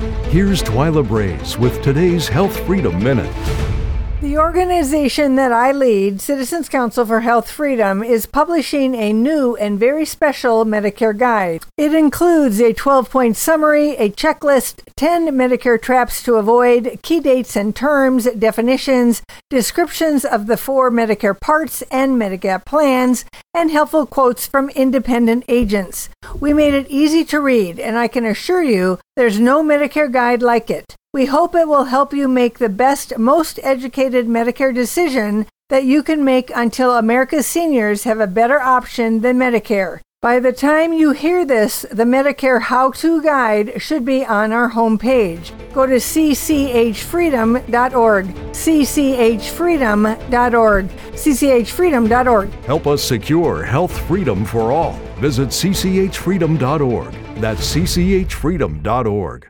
Here's Twyla Braze with today's Health Freedom Minute. The organization that I lead, Citizens Council for Health Freedom, is publishing a new and very special Medicare guide. It includes a 12-point summary, a checklist, 10 Medicare traps to avoid, key dates and terms, definitions, descriptions of the 4 Medicare parts and Medigap plans, and helpful quotes from independent agents. We made it easy to read, and I can assure you there's no Medicare guide like it. We hope it will help you make the best, most educated Medicare decision that you can make until America's seniors have a better option than Medicare. By the time you hear this, the Medicare How-To Guide should be on our homepage. Go to cchfreedom.org, cchfreedom.org, cchfreedom.org. Help us secure health freedom for all. Visit cchfreedom.org. That's cchfreedom.org.